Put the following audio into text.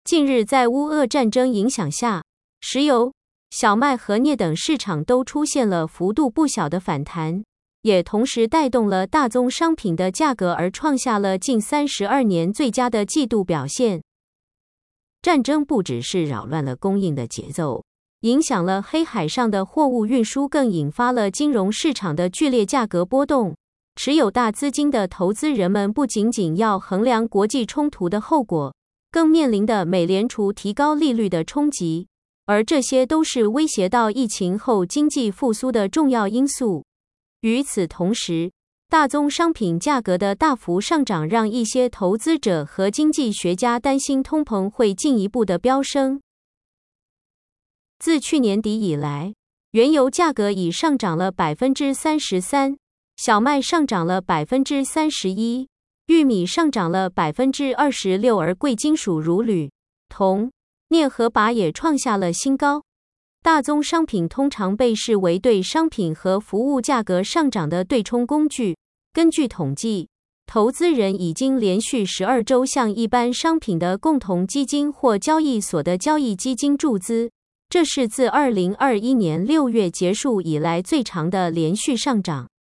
近日在乌俄战争影响下，石油、小麦和镍等市场都出现了幅度不小的反弹，也同时带动了大宗商品的价格而创下了近32年最佳的季度表现。战争不只是扰乱了供应的节奏，影响了黑海上的货物运输，更引发了金融市场的剧烈价格波动。持有大资金的投资人们不仅仅要衡量国际冲突的后果，更面临的美联储提高利率的冲击，而这些都是威胁到疫情后经济复苏的重要因素。与此同时，大宗商品价格的大幅上涨让一些投资者和经济学家担心通膨会进一步的飙升。自去年底以来，原油价格已上涨了 33%， 小麦上涨了 31%， 玉米上涨了 26%， 而贵金属如铝、铜、镍和钯也创下了新高。大宗商品通常被视为对商品和服务价格上涨的对冲工具。根据统计，投资人已经连续12周向一般商品的共同基金或交易所的交易基金注资，这是自2021年6月结束以来最长的连续上涨。